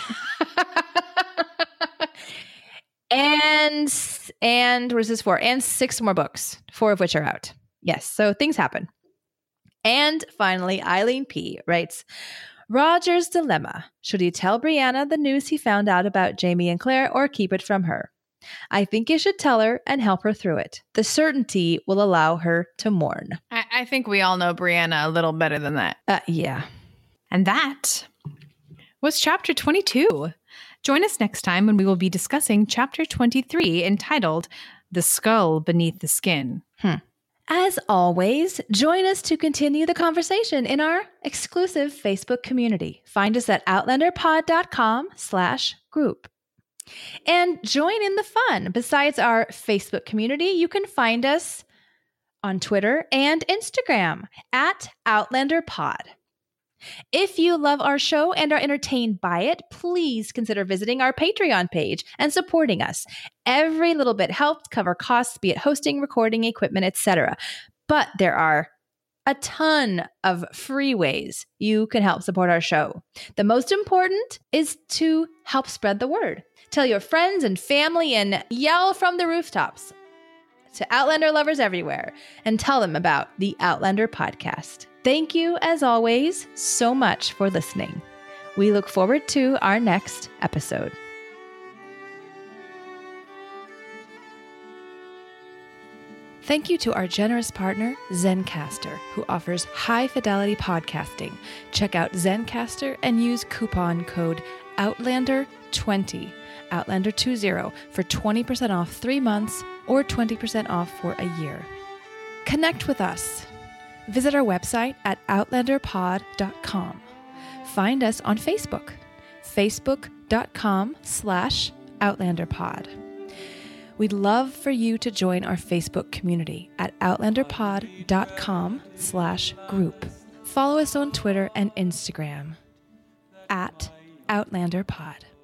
and and what is this for? And six more books, four of which are out. Yes, so things happen. And finally, Eileen P. writes, "Roger's dilemma. Should he tell Brianna the news he found out about Jamie and Claire or keep it from her? I think you should tell her and help her through it. The certainty will allow her to mourn." I, I think we all know Brianna a little better than that. Uh, yeah. And that was chapter twenty-two. Join us next time when we will be discussing chapter twenty-three, entitled The Skull Beneath the Skin. Hmm. As always, join us to continue the conversation in our exclusive Facebook community. Find us at outlanderpod.com slash group. And join in the fun. Besides our Facebook community, you can find us on Twitter and Instagram at OutlanderPod. If you love our show and are entertained by it, please consider visiting our Patreon page and supporting us. Every little bit helps cover costs, be it hosting, recording, equipment, et cetera. But there are a ton of free ways you can help support our show. The most important is to help spread the word. Tell your friends and family and yell from the rooftops to Outlander lovers everywhere and tell them about the Outlander podcast. Thank you, as always, so much for listening. We look forward to our next episode. Thank you to our generous partner, Zencastr, who offers high-fidelity podcasting. Check out Zencastr and use coupon code Outlander twenty, Outlander twenty, for twenty percent off three months or twenty percent off for a year. Connect with us. Visit our website at outlander pod dot com. Find us on Facebook, facebook.com slash outlanderpod. We'd love for you to join our Facebook community at outlanderpod.com slash group. Follow us on Twitter and Instagram at outlanderpod.